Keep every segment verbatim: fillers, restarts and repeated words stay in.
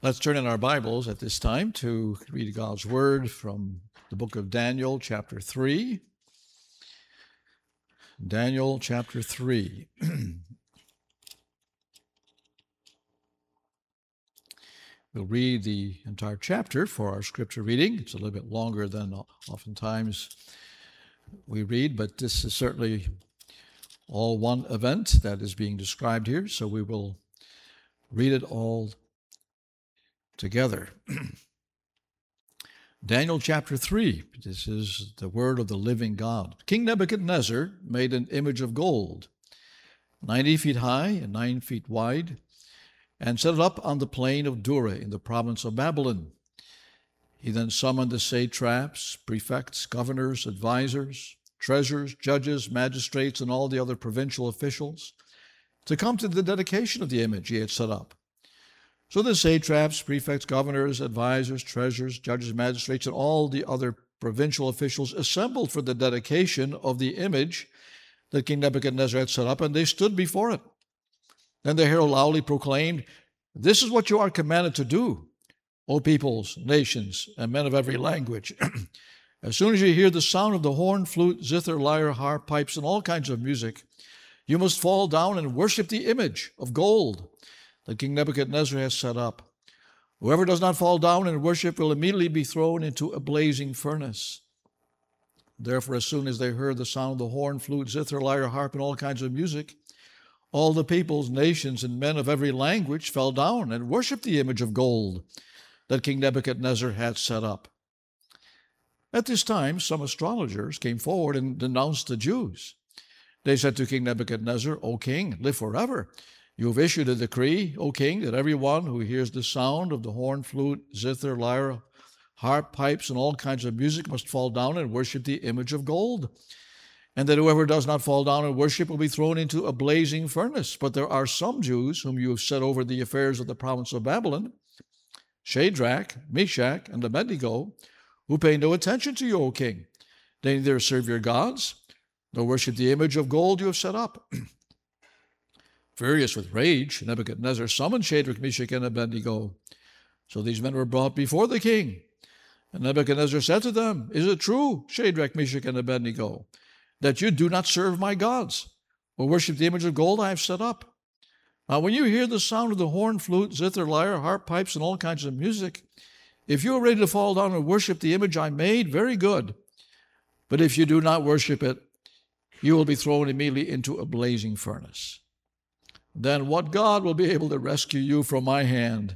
Let's turn in our Bibles at this time to read God's Word from the book of Daniel, chapter three. Daniel, chapter three. We'll read the entire chapter for our scripture reading. It's a little bit longer than oftentimes we read, but this is certainly all one event that is being described here, so we will read it all together. Daniel chapter three, this is the word of the living God. King Nebuchadnezzar made an image of gold, ninety feet high and nine feet wide, and set it up on the plain of Dura in the province of Babylon. He then summoned the satraps, prefects, governors, advisors, treasurers, judges, magistrates, and all the other provincial officials to come to the dedication of the image he had set up. So the satraps, prefects, governors, advisors, treasurers, judges, magistrates, and all the other provincial officials assembled for the dedication of the image that King Nebuchadnezzar had set up, and they stood before it. Then the herald loudly proclaimed, "This is what you are commanded to do, O peoples, nations, and men of every language. As soon as you hear the sound of the horn, flute, zither, lyre, harp, pipes, and all kinds of music, you must fall down and worship the image of gold that King Nebuchadnezzar has set up. Whoever does not fall down and worship will immediately be thrown into a blazing furnace." Therefore, as soon as they heard the sound of the horn, flute, zither, lyre, harp, and all kinds of music, all the peoples, nations, and men of every language fell down and worshiped the image of gold that King Nebuchadnezzar had set up. At this time, some astrologers came forward and denounced the Jews. They said to King Nebuchadnezzar, "O king, live forever. You have issued a decree, O king, that everyone who hears the sound of the horn, flute, zither, lyre, harp, pipes, and all kinds of music must fall down and worship the image of gold, and that whoever does not fall down and worship will be thrown into a blazing furnace. But there are some Jews whom you have set over the affairs of the province of Babylon, Shadrach, Meshach, and Abednego, who pay no attention to you, O king. They neither serve your gods nor worship the image of gold you have set up." Furious with rage, Nebuchadnezzar summoned Shadrach, Meshach, and Abednego. So these men were brought before the king. And Nebuchadnezzar said to them, "Is it true, Shadrach, Meshach, and Abednego, that you do not serve my gods or worship the image of gold I have set up? Now when you hear the sound of the horn, flute, zither, lyre, harp, pipes, and all kinds of music, if you are ready to fall down and worship the image I made, very good. But if you do not worship it, you will be thrown immediately into a blazing furnace. Then what God will be able to rescue you from my hand?"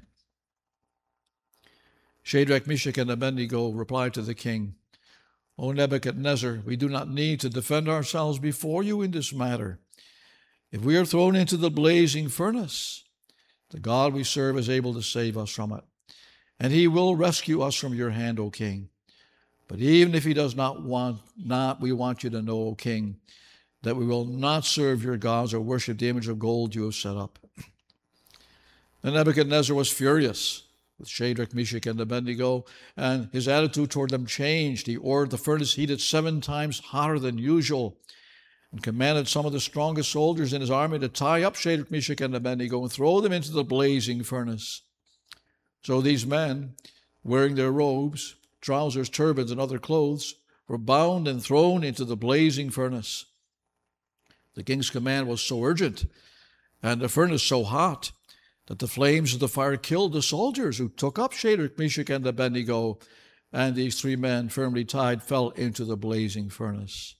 Shadrach, Meshach, and Abednego replied to the king, "O Nebuchadnezzar, we do not need to defend ourselves before you in this matter. If we are thrown into the blazing furnace, the God we serve is able to save us from it, and he will rescue us from your hand, O king. But even if he does not want not, we want you to know, O king, that we will not serve your gods or worship the image of gold you have set up." Then Nebuchadnezzar was furious with Shadrach, Meshach, and Abednego, and his attitude toward them changed. He ordered the furnace heated seven times hotter than usual and commanded some of the strongest soldiers in his army to tie up Shadrach, Meshach, and Abednego and throw them into the blazing furnace. So these men, wearing their robes, trousers, turbans, and other clothes, were bound and thrown into the blazing furnace. The king's command was so urgent and the furnace so hot that the flames of the fire killed the soldiers who took up Shadrach, Meshach, and Abednego, and these three men, firmly tied, fell into the blazing furnace.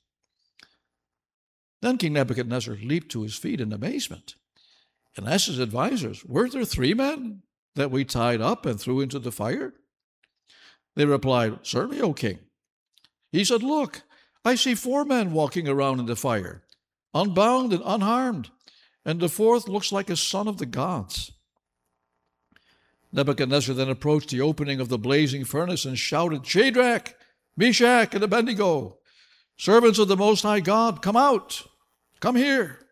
Then King Nebuchadnezzar leaped to his feet in amazement and asked his advisors, "Were there three men that we tied up and threw into the fire?" They replied, "Certainly, O king." He said, "Look, I see four men walking around in the fire, unbound and unharmed, and the fourth looks like a son of the gods." Nebuchadnezzar then approached the opening of the blazing furnace and shouted, "Shadrach, Meshach, and Abednego, servants of the Most High God, come out, come here."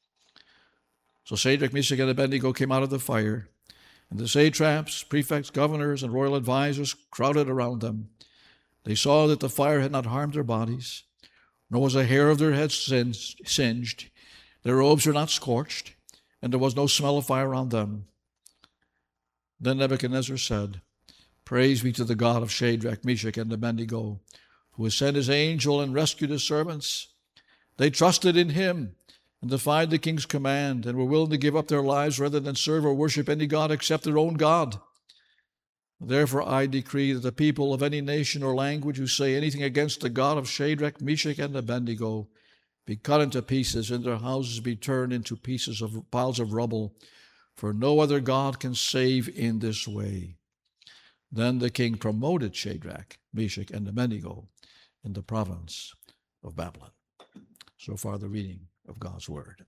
So Shadrach, Meshach, and Abednego came out of the fire, and the satraps, prefects, governors, and royal advisors crowded around them. They saw that the fire had not harmed their bodies, nor was a hair of their heads singed. Their robes were not scorched, and there was no smell of fire on them. Then Nebuchadnezzar said, Praise be to the God of Shadrach, Meshach, and Abednego, who has sent his angel and rescued his servants. They trusted in him and defied the king's command and were willing to give up their lives rather than serve or worship any god except their own God. Therefore I decree that the people of any nation or language who say anything against the God of Shadrach, Meshach, and Abednego be cut into pieces, and their houses be turned into pieces of piles of rubble, for no other God can save in this way. Then the king promoted Shadrach, Meshach, and Abednego in the province of Babylon. So far, the reading of God's word.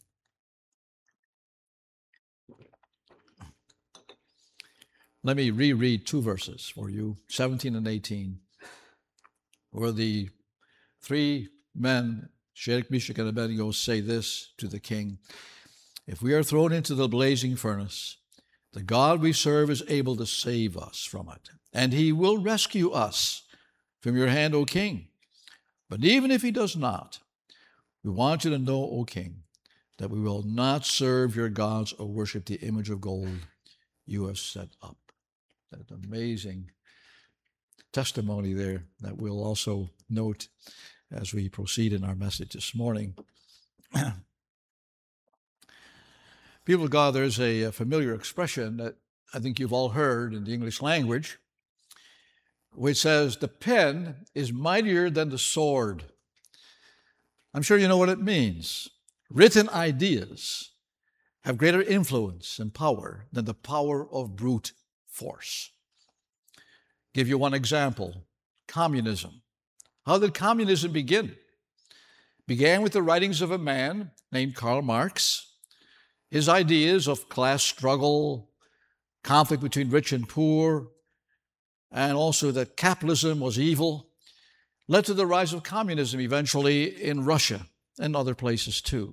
Let me reread two verses for you, seventeen and eighteen, where the three men, Shadrach, Meshach, and Abednego, say this to the king: If we are thrown into the blazing furnace, the God we serve is able to save us from it, and he will rescue us from your hand, O king. But even if he does not, we want you to know, O king, that we will not serve your gods or worship the image of gold you have set up. That amazing testimony there that we'll also note as we proceed in our message this morning. People of God, there's a, a familiar expression that I think you've all heard in the English language, which says, the pen is mightier than the sword. I'm sure you know what it means. Written ideas have greater influence and power than the power of brute force. Give you one example: communism. How did communism begin? Began with the writings of a man named Karl Marx. His ideas of class struggle, conflict between rich and poor, and also that capitalism was evil, led to the rise of communism eventually in Russia and other places too.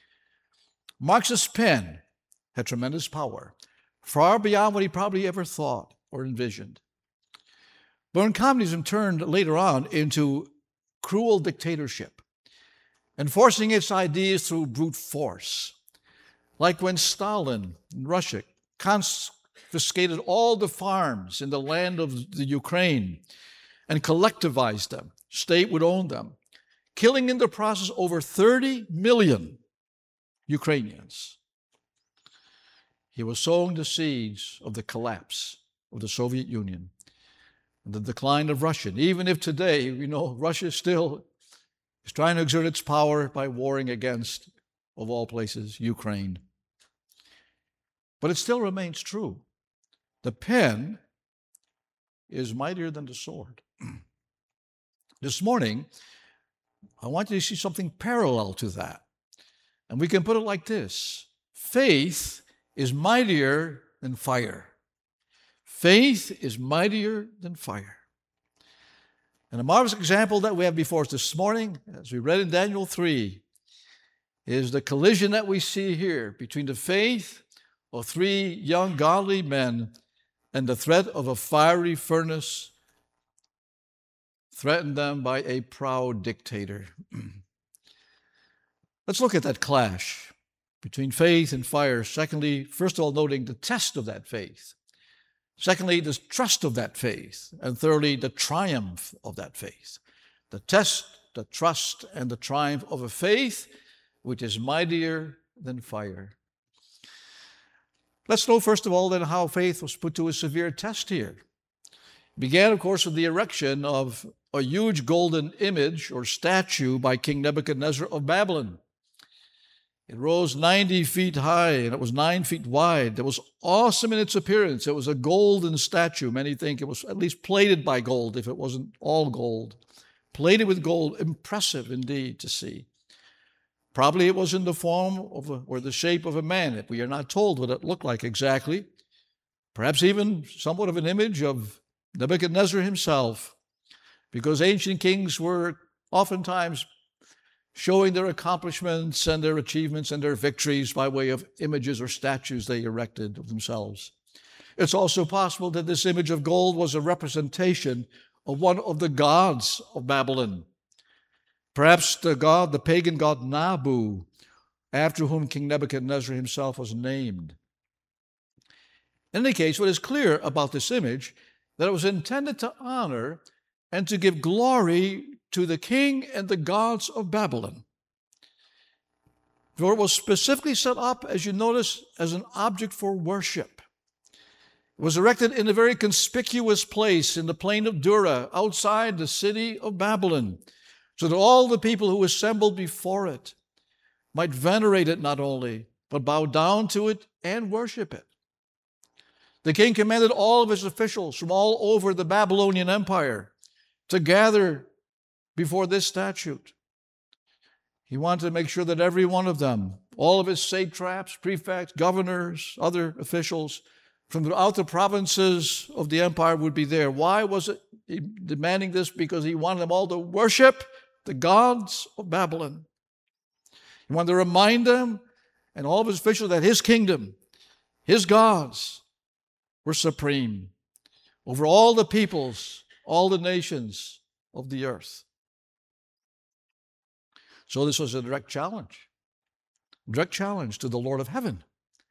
Marx's pen had tremendous power, far beyond what he probably ever thought or envisioned. But when communism turned later on into cruel dictatorship, enforcing its ideas through brute force, like when Stalin in Russia confiscated all the farms in the land of the Ukraine and collectivized them, state would own them, killing in the process over thirty million Ukrainians. He was sowing the seeds of the collapse of the Soviet Union and the decline of Russia. Even if today, we know, Russia still is trying to exert its power by warring against, of all places, Ukraine. But it still remains true. The pen is mightier than the sword. This morning, I want you to see something parallel to that. And we can put it like this: faith is mightier than fire. Faith is mightier than fire. And a marvelous example that we have before us this morning, as we read in Daniel three, is the collision that we see here between the faith of three young godly men and the threat of a fiery furnace threatened them by a proud dictator. Let's look at that clash between faith and fire. Secondly, first of all, noting the test of that faith. Secondly, the trust of that faith. And thirdly, the triumph of that faith. The test, the trust, and the triumph of a faith which is mightier than fire. Let's know, first of all, then how faith was put to a severe test here. It began, of course, with the erection of a huge golden image or statue by King Nebuchadnezzar of Babylon. It rose ninety feet high, and it was nine feet wide. It was awesome in its appearance. It was a golden statue. Many think it was at least plated by gold, if it wasn't all gold. Plated with gold, impressive indeed to see. Probably it was in the form of a, or the shape of a man. We are not told what it looked like exactly. Perhaps even somewhat of an image of Nebuchadnezzar himself, because ancient kings were oftentimes showing their accomplishments and their achievements and their victories by way of images or statues they erected of themselves. It's also possible that this image of gold was a representation of one of the gods of Babylon. Perhaps the god, the pagan god Nabu, after whom King Nebuchadnezzar himself was named. In any case, what is clear about this image, that it was intended to honor and to give glory to the king and the gods of Babylon. For it was specifically set up, as you notice, as an object for worship. It was erected in a very conspicuous place in the plain of Dura, outside the city of Babylon, so that all the people who assembled before it might venerate it not only, but bow down to it and worship it. The king commanded all of his officials from all over the Babylonian Empire to gather before this statute. He wanted to make sure that every one of them, all of his satraps, prefects, governors, other officials from throughout the provinces of the empire would be there. Why was it he demanding this? Because he wanted them all to worship the gods of Babylon. He wanted to remind them and all of his officials that his kingdom, his gods, were supreme over all the peoples, all the nations of the earth. So this was a direct challenge, direct challenge to the Lord of heaven,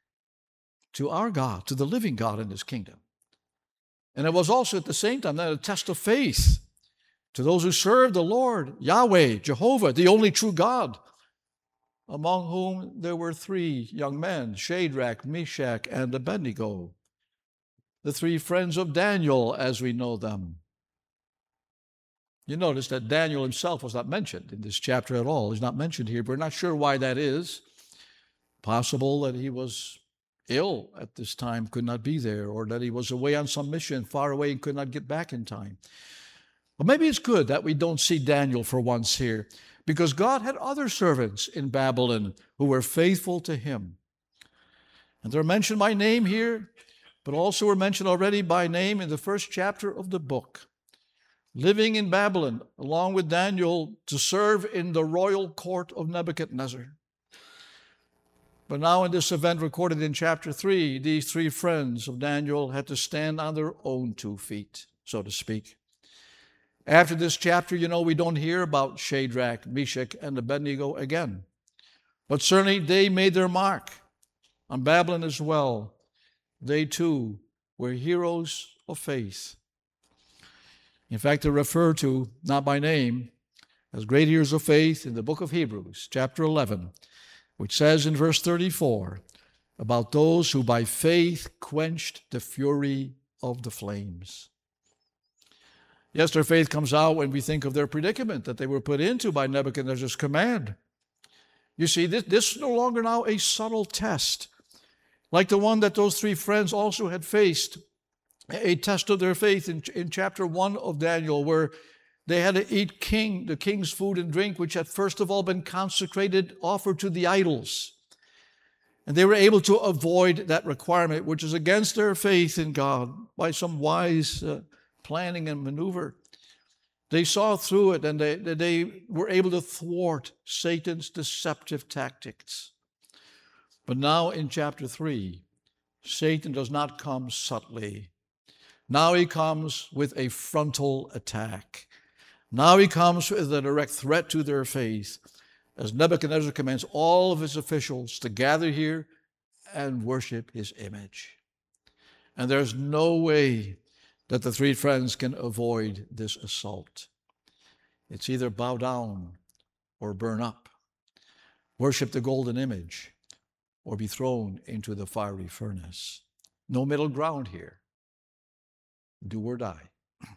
to our God, to the living God in his kingdom. And it was also at the same time that a test of faith to those who serve the Lord, Yahweh, Jehovah, the only true God, among whom there were three young men, Shadrach, Meshach, and Abednego, the three friends of Daniel as we know them. You notice that Daniel himself was not mentioned in this chapter at all. He's not mentioned here. We're not sure why that is. Possible that he was ill at this time, could not be there, or that he was away on some mission far away and could not get back in time. But maybe it's good that we don't see Daniel for once here, because God had other servants in Babylon who were faithful to him. And they're mentioned by name here, but also were mentioned already by name in the first chapter of the book. Living in Babylon, along with Daniel, to serve in the royal court of Nebuchadnezzar. But now in this event recorded in chapter three, these three friends of Daniel had to stand on their own two feet, so to speak. After this chapter, you know, we don't hear about Shadrach, Meshach, and Abednego again. But certainly they made their mark on Babylon as well. They too were heroes of faith. In fact, they're referred to, not by name, as great heroes of faith in the book of Hebrews, chapter eleven, which says in verse thirty-four, about those who by faith quenched the fury of the flames. Yes, their faith comes out when we think of their predicament that they were put into by Nebuchadnezzar's command. You see, this, this is no longer now a subtle test, like the one that those three friends also had faced, a test of their faith in, in chapter one of Daniel, where they had to eat king, the king's food and drink, which had first of all been consecrated, offered to the idols. And they were able to avoid that requirement, which is against their faith in God, by some wise uh, planning and maneuver. They saw through it, and they, they were able to thwart Satan's deceptive tactics. But now in chapter three, Satan does not come subtly. Now he comes with a frontal attack. Now he comes with a direct threat to their faith, as Nebuchadnezzar commands all of his officials to gather here and worship his image. And there's no way that the three friends can avoid this assault. It's either bow down or burn up, worship the golden image, or be thrown into the fiery furnace. No middle ground here. Do or die.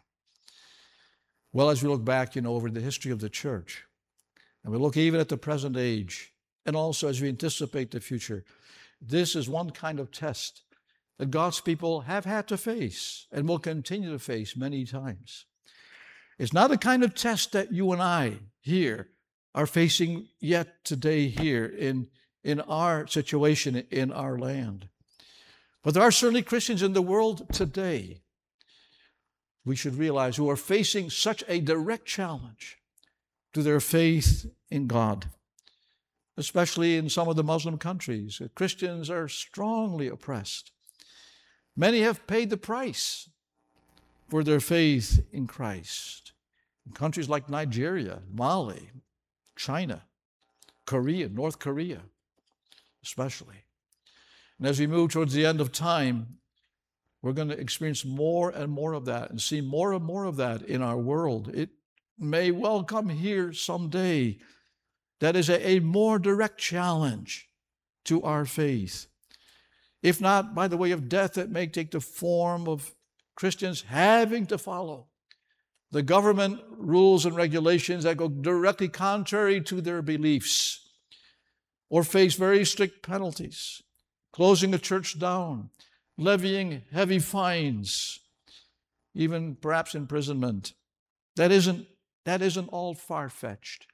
Well, as we look back, you know, over the history of the church, and we look even at the present age, and also as we anticipate the future, this is one kind of test that God's people have had to face and will continue to face many times. It's not a kind of test that you and I here are facing yet today here in, in our situation in our land. But there are certainly Christians in the world today, we should realize, who are facing such a direct challenge to their faith in God, especially in some of the Muslim countries. Christians are strongly oppressed. Many have paid the price for their faith in Christ. In countries like Nigeria, Mali, China, Korea, North Korea, especially. And as we move towards the end of time, We're going to experience more and more of that and see more and more of that in our world. It may well come here someday. That is a, a more direct challenge to our faith. If not by the way of death, it may take the form of Christians having to follow the government rules and regulations that go directly contrary to their beliefs, or face very strict penalties, closing a church down, levying heavy fines, even perhaps imprisonment. That isn't, that isn't all far-fetched.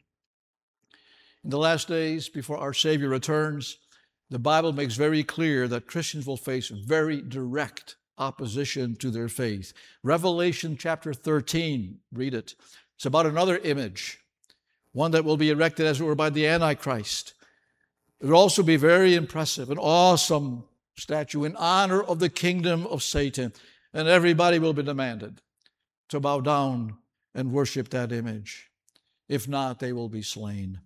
In the last days, before our Savior returns, the Bible makes very clear that Christians will face very direct opposition to their faith. Revelation chapter thirteen, read it. It's about another image, one that will be erected as it were by the Antichrist. It will also be very impressive, an awesome statue in honor of the kingdom of Satan, and everybody will be demanded to bow down and worship that image. If not, they will be slain.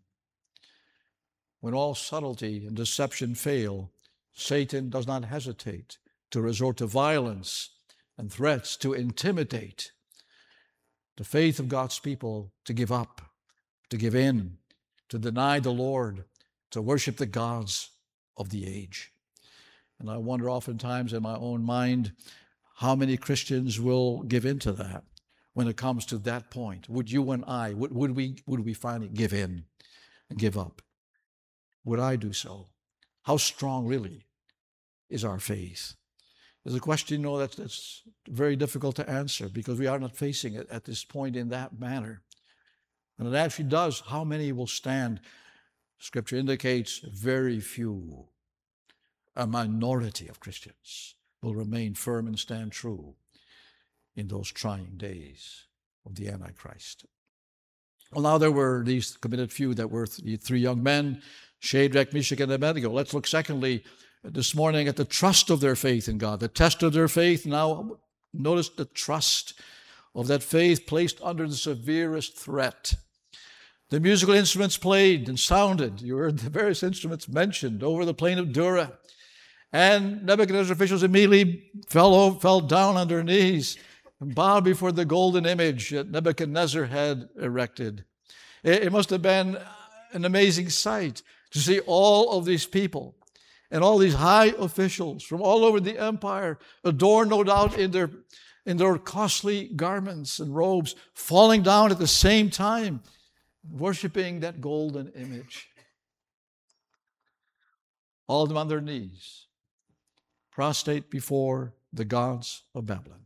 When all subtlety and deception fail, Satan does not hesitate to resort to violence and threats to intimidate the faith of God's people, to give up, to give in, to deny the Lord, to worship the gods of the age. And I wonder oftentimes in my own mind how many Christians will give in to that when it comes to that point. Would you and I, would, would we, would we finally give in and give up? Would I do so? How strong really is our faith? There's a question, you know, that's, that's very difficult to answer because we are not facing it at this point in that manner. And it actually does. How many will stand? Scripture indicates very few. A minority of Christians will remain firm and stand true in those trying days of the Antichrist. Well, now there were these committed few that were th- three young men, Shadrach, Meshach, and Abednego. Let's look secondly this morning at the trust of their faith in God, the test of their faith. Now notice the trust of that faith placed under the severest threat. The musical instruments played and sounded. You heard the various instruments mentioned over the plain of Dura. And Nebuchadnezzar's officials immediately fell, over, fell down on their knees and bowed before the golden image that Nebuchadnezzar had erected. It, it must have been an amazing sight to see all of these people and all these high officials from all over the empire, adorned no doubt in their, in their costly garments and robes, falling down at the same time, worshiping that golden image. All of them on their knees, prostrate before the gods of Babylon.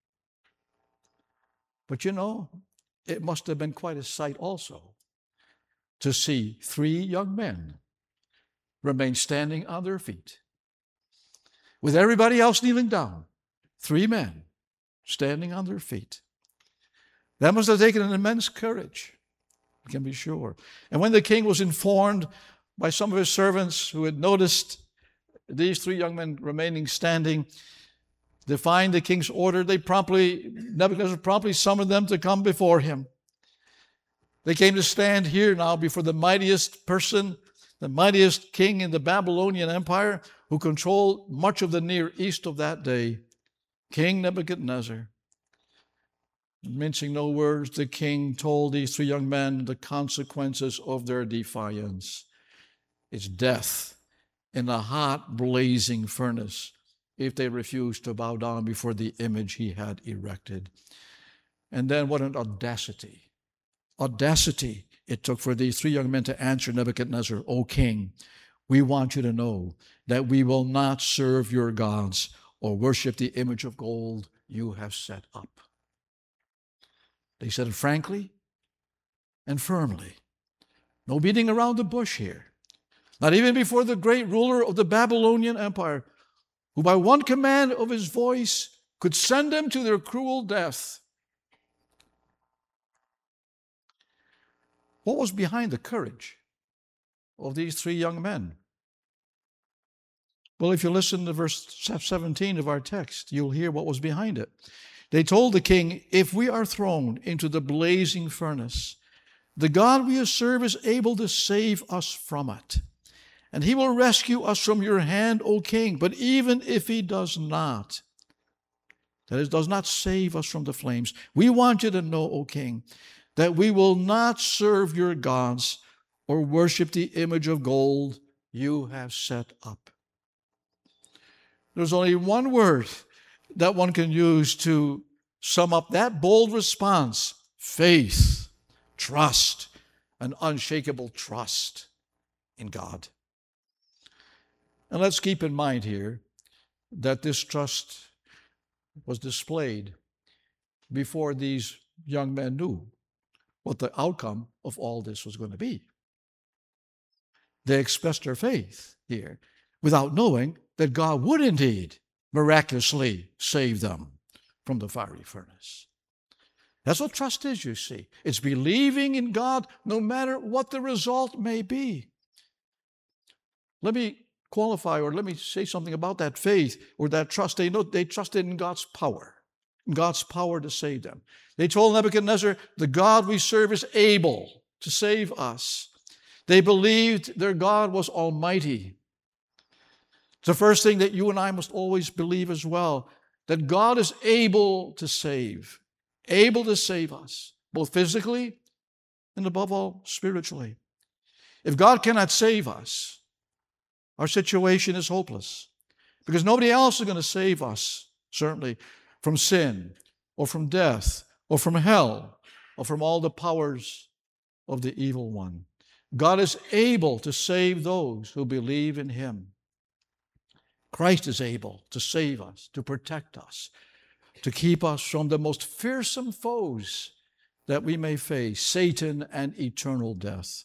But you know, it must have been quite a sight also to see three young men remain standing on their feet, with everybody else kneeling down. Three men standing on their feet. That must have taken an immense courage, you can be sure. And when the king was informed by some of his servants who had noticed these three young men remaining standing, defying the king's order, they promptly, Nebuchadnezzar promptly summoned them to come before him. They came to stand here now before the mightiest person, the mightiest king in the Babylonian Empire, who controlled much of the Near East of that day, King Nebuchadnezzar. Mincing no words, the king told these three young men the consequences of their defiance. It's death in a hot, blazing furnace if they refuse to bow down before the image he had erected. And then what an audacity. Audacity it took for these three young men to answer Nebuchadnezzar, O king, we want you to know that we will not serve your gods or worship the image of gold you have set up. They said it frankly and firmly. No beating around the bush here. Not even before the great ruler of the Babylonian Empire, who by one command of his voice could send them to their cruel death. What was behind the courage of these three young men? Well, if you listen to verse seventeen of our text, you'll hear what was behind it. They told the king, if we are thrown into the blazing furnace, the God we serve is able to save us from it. And he will rescue us from your hand, O king. But even if he does not, That is, does not save us from the flames. We want you to know, O king, that we will not serve your gods or worship the image of gold you have set up. There's only one word that one can use to sum up that bold response: faith, trust, an unshakable trust in God. And let's keep in mind here that this trust was displayed before these young men knew what the outcome of all this was going to be. They expressed their faith here without knowing that God would indeed miraculously save them from the fiery furnace. That's what trust is, you see. It's believing in God no matter what the result may be. Let me qualify, or let me say something about that faith or that trust. They know they trusted in God's power, in God's power to save them. They told Nebuchadnezzar, the God we serve is able to save us. They believed their God was almighty. It's the first thing that you and I must always believe as well, that God is able to save, able to save us, both physically and above all spiritually. If God cannot save us, our situation is hopeless, because nobody else is going to save us, certainly, from sin or from death or from hell or from all the powers of the evil one. God is able to save those who believe in Him. Christ is able to save us, to protect us, to keep us from the most fearsome foes that we may face, Satan and eternal death.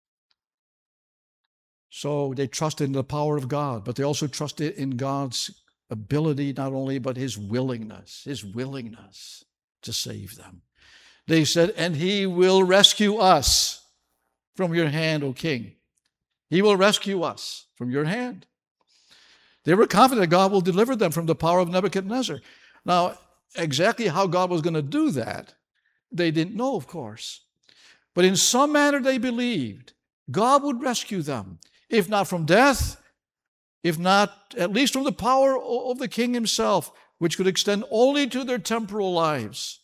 So they trusted in the power of God, but they also trusted in God's ability, not only, but His willingness, His willingness to save them. They said, and He will rescue us from your hand, O king. He will rescue us from your hand. They were confident that God will deliver them from the power of Nebuchadnezzar. Now, exactly how God was going to do that, they didn't know, of course. But in some manner they believed God would rescue them, if not from death, if not at least from the power of the king himself, which could extend only to their temporal lives.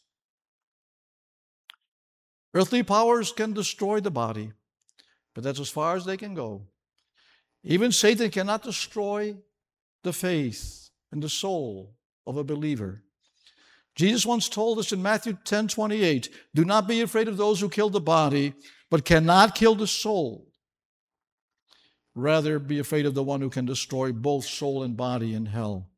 Earthly powers can destroy the body, but that's as far as they can go. Even Satan cannot destroy the faith and the soul of a believer. Jesus once told us in Matthew ten twenty-eight, do not be afraid of those who kill the body, but cannot kill the soul. Rather, be afraid of the one who can destroy both soul and body in hell.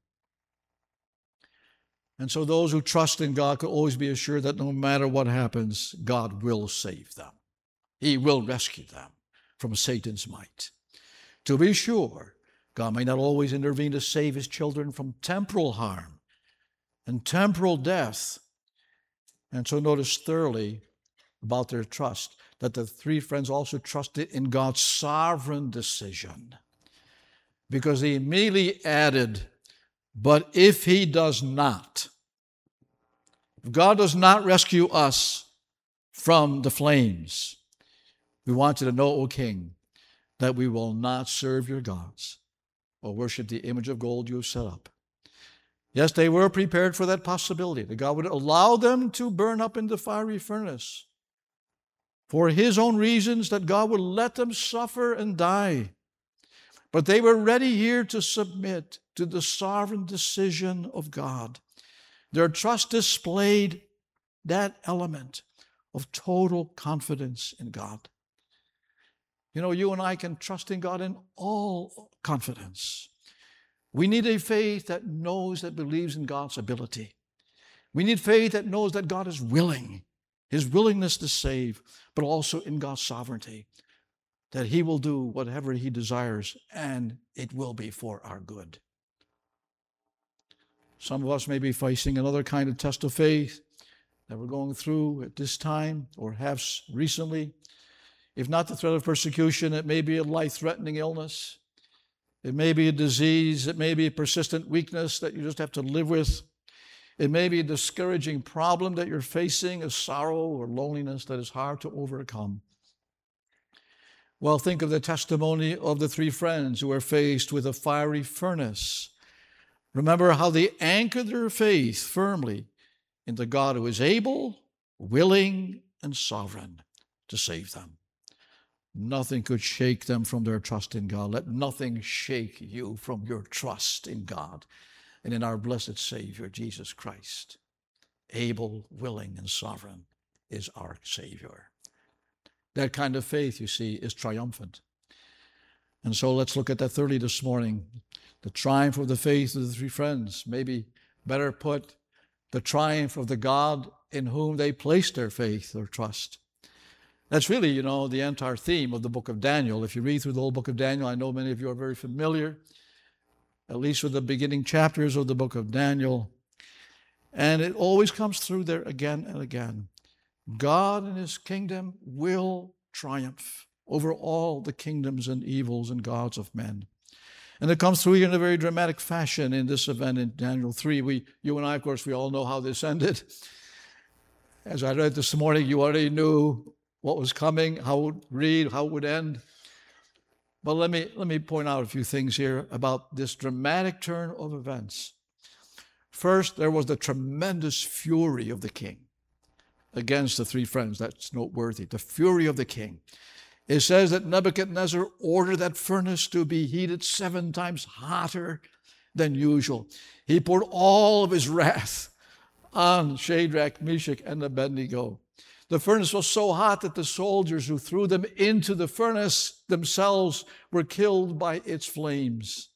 And so those who trust in God can always be assured that no matter what happens, God will save them. He will rescue them from Satan's might. To be sure, God may not always intervene to save His children from temporal harm and temporal death. And so notice thoroughly about their trust that the three friends also trusted in God's sovereign decision, because He immediately added, but if He does not, if God does not rescue us from the flames, we want you to know, O king, that we will not serve your gods or worship the image of gold you have set up. Yes, they were prepared for that possibility, that God would allow them to burn up in the fiery furnace for His own reasons, that God would let them suffer and die. But they were ready here to submit to the sovereign decision of God. Their trust displayed that element of total confidence in God. You know, you and I can trust in God in all confidence. We need a faith that knows, that believes in God's ability. We need faith that knows that God is willing, His willingness to save, but also in God's sovereignty, that He will do whatever He desires, and it will be for our good. Some of us may be facing another kind of test of faith that we're going through at this time or have recently. If not the threat of persecution, it may be a life-threatening illness. It may be a disease. It may be a persistent weakness that you just have to live with. It may be a discouraging problem that you're facing, a sorrow or loneliness that is hard to overcome. Well, think of the testimony of the three friends who were faced with a fiery furnace. Remember how they anchored their faith firmly in the God who is able, willing, and sovereign to save them. Nothing could shake them from their trust in God. Let nothing shake you from your trust in God and in our blessed Savior, Jesus Christ. Able, willing, and sovereign is our Savior. That kind of faith, you see, is triumphant. And so let's look at that thirdly this morning. The triumph of the faith of the three friends. Maybe better put, the triumph of the God in whom they placed their faith or trust. That's really, you know, the entire theme of the book of Daniel. If you read through the whole book of Daniel, I know many of you are very familiar, at least with the beginning chapters of the book of Daniel. And it always comes through there again and again. God and his kingdom will triumph over all the kingdoms and evils and gods of men. And it comes through here in a very dramatic fashion in this event in Daniel three. We, you and I, of course, we all know how this ended. As I read this morning, you already knew what was coming, how it would read, how it would end. But let me, let me point out a few things here about this dramatic turn of events. First, there was the tremendous fury of the king against the three friends. That's noteworthy. The fury of the king. It says that Nebuchadnezzar ordered that furnace to be heated seven times hotter than usual. He poured all of his wrath on Shadrach, Meshach, and Abednego. The furnace was so hot that the soldiers who threw them into the furnace themselves were killed by its flames.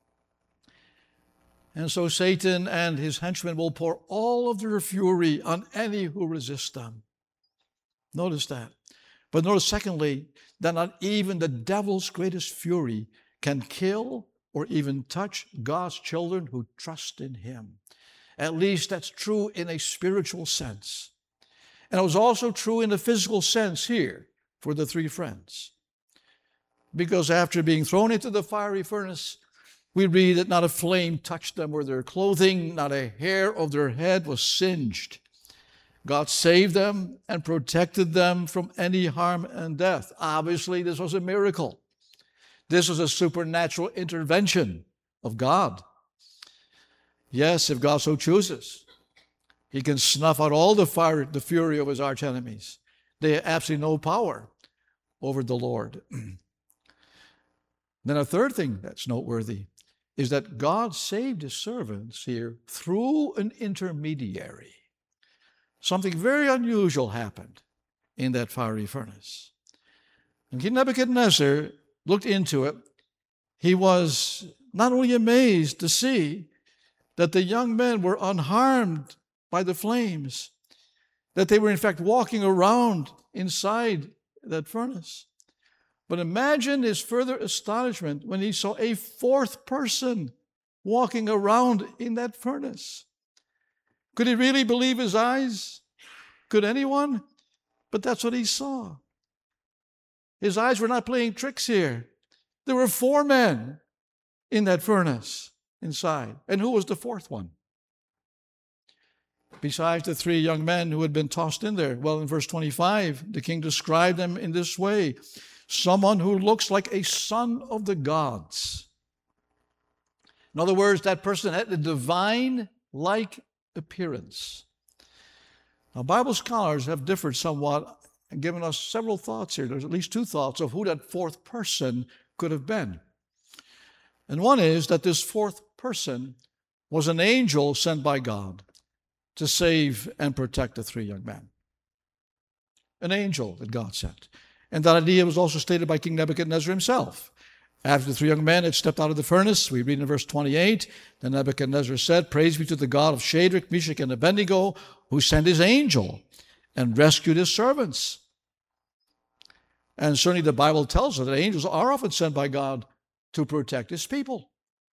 And so Satan and his henchmen will pour all of their fury on any who resist them. Notice that. But notice, secondly, that not even the devil's greatest fury can kill or even touch God's children who trust in him. At least that's true in a spiritual sense. And it was also true in a physical sense here for the three friends. Because after being thrown into the fiery furnace, we read that not a flame touched them or their clothing, not a hair of their head was singed. God saved them and protected them from any harm and death. Obviously, this was a miracle. This was a supernatural intervention of God. Yes, if God so chooses, he can snuff out all the fire, the fury of his archenemies. They have absolutely no power over the Lord. Then a third thing that's noteworthy is that God saved his servants here through an intermediary. Something very unusual happened in that fiery furnace. And King Nebuchadnezzar looked into it. He was not only amazed to see that the young men were unharmed by the flames, that they were in fact walking around inside that furnace. But imagine his further astonishment when he saw a fourth person walking around in that furnace. Could he really believe his eyes? Could anyone? But that's what he saw. His eyes were not playing tricks here. There were four men in that furnace inside. And who was the fourth one? Besides the three young men who had been tossed in there. Well, in verse twenty-five, the king described them in this way. Someone who looks like a son of the gods. In other words, that person had a divine-like appearance. Now, Bible scholars have differed somewhat and given us several thoughts here. There's at least two thoughts of who that fourth person could have been. And one is that this fourth person was an angel sent by God to save and protect the three young men. An angel that God sent. And that idea was also stated by King Nebuchadnezzar himself. After the three young men had stepped out of the furnace, we read in verse twenty-eight, then Nebuchadnezzar said, "Praise be to the God of Shadrach, Meshach, and Abednego, who sent his angel and rescued his servants." And certainly the Bible tells us that angels are often sent by God to protect his people.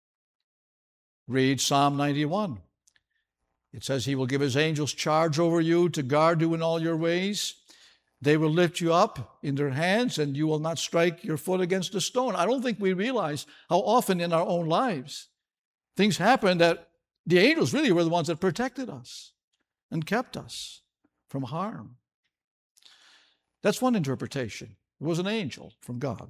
Read Psalm ninety-one. It says, "He will give his angels charge over you to guard you in all your ways. They will lift you up in their hands, and you will not strike your foot against a stone." I don't think we realize how often in our own lives things happen that the angels really were the ones that protected us and kept us from harm. That's one interpretation. It was an angel from God.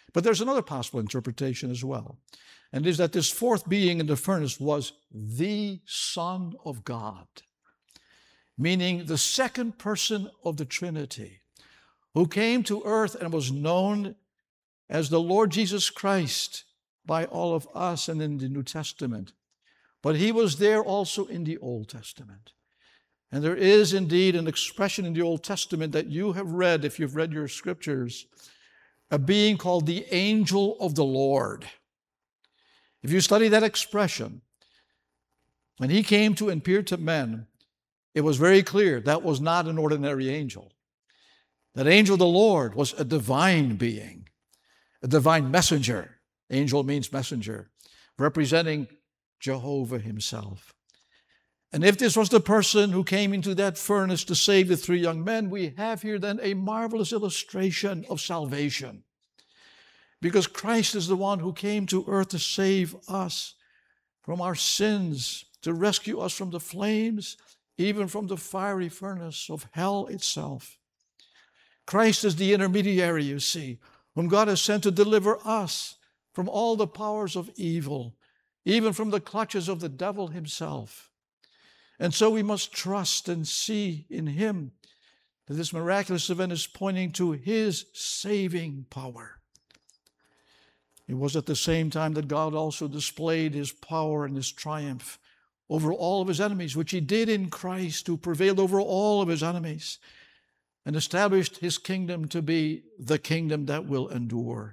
But there's another possible interpretation as well, and it is that this fourth being in the furnace was the Son of God, meaning the second person of the Trinity, who came to earth and was known as the Lord Jesus Christ by all of us and in the New Testament. But he was there also in the Old Testament. And there is indeed an expression in the Old Testament that you have read, if you've read your scriptures, a being called the angel of the Lord. If you study that expression, when he came to appear to men, it was very clear that was not an ordinary angel. That angel of the Lord was a divine being, a divine messenger. Angel means messenger, representing Jehovah himself. And if this was the person who came into that furnace to save the three young men, we have here then a marvelous illustration of salvation. Because Christ is the one who came to earth to save us from our sins, to rescue us from the flames, even from the fiery furnace of hell itself. Christ is the intermediary, you see, whom God has sent to deliver us from all the powers of evil, even from the clutches of the devil himself. And so we must trust and see in him that this miraculous event is pointing to his saving power. It was at the same time that God also displayed his power and his triumph over all of his enemies, which he did in Christ, who prevailed over all of his enemies and established his kingdom to be the kingdom that will endure.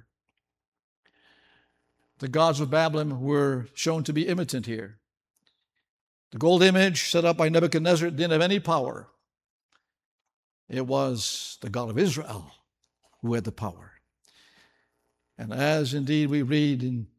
The gods of Babylon were shown to be impotent here. The gold image set up by Nebuchadnezzar didn't have any power. It was the God of Israel who had the power. And as indeed we read in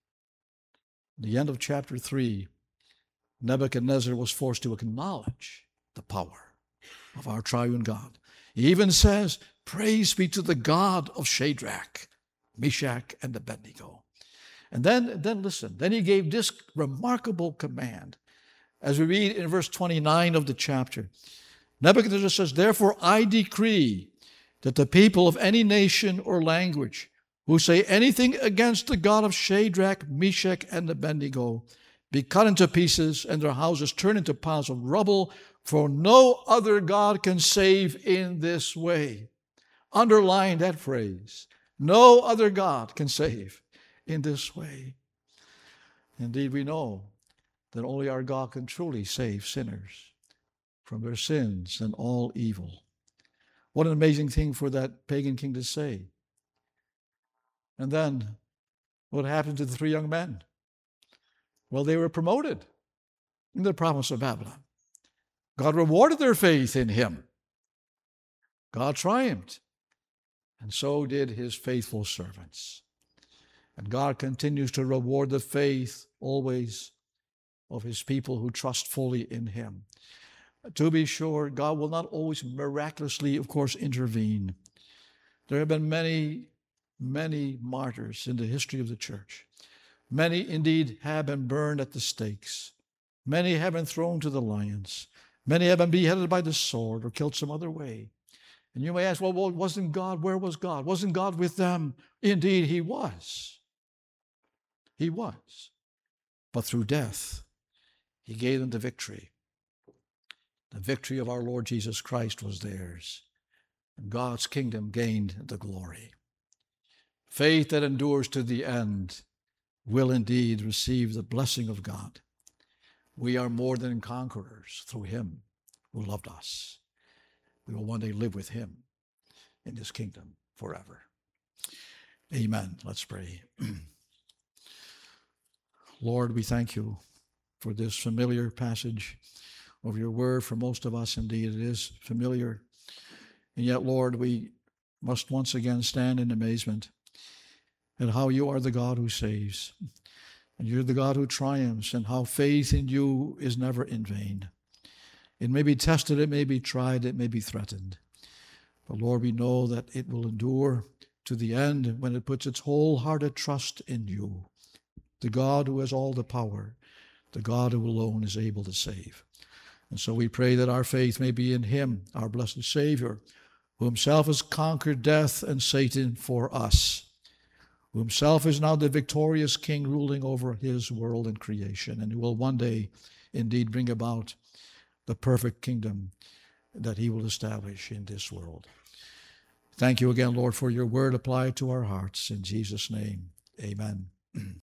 the end of chapter three, Nebuchadnezzar was forced to acknowledge the power of our triune God. He even says, "Praise be to the God of Shadrach, Meshach, and Abednego." And then, then listen, then he gave this remarkable command. As we read in verse twenty-nine of the chapter, Nebuchadnezzar says, "Therefore I decree that the people of any nation or language who say anything against the God of Shadrach, Meshach, and Abednego be cut into pieces and their houses turned into piles of rubble, for no other God can save in this way." Underline that phrase. No other God can save in this way. Indeed, we know that only our God can truly save sinners from their sins and all evil. What an amazing thing for that pagan king to say. And then, what happened to the three young men? Well, they were promoted in the province of Babylon. God rewarded their faith in him. God triumphed. And so did his faithful servants. And God continues to reward the faith always of his people who trust fully in him. To be sure, God will not always miraculously, of course, intervene. There have been many, many martyrs in the history of the church. Many indeed have been burned at the stakes. Many have been thrown to the lions. Many have been beheaded by the sword or killed some other way. And you may ask, well, well, wasn't God, where was God? Wasn't God with them? Indeed, he was. He was. But through death, he gave them the victory. The victory of our Lord Jesus Christ was theirs. And God's kingdom gained the glory. Faith that endures to the end will indeed receive the blessing of God. We are more than conquerors through him who loved us. We will one day live with him in his kingdom forever. Amen. Let's pray. Lord, we thank you for this familiar passage of your word. For most of us, indeed, it is familiar. And yet, Lord, we must once again stand in amazement at how you are the God who saves, and you're the God who triumphs, and how faith in you is never in vain. It may be tested, it may be tried, it may be threatened. But Lord, we know that it will endure to the end when it puts its wholehearted trust in you, the God who has all the power, the God who alone is able to save. And so we pray that our faith may be in him, our blessed Savior, who himself has conquered death and Satan for us, who himself is now the victorious king ruling over his world and creation, and who will one day indeed bring about the perfect kingdom that he will establish in this world. Thank you again, Lord, for your word applied to our hearts. In Jesus' name, amen.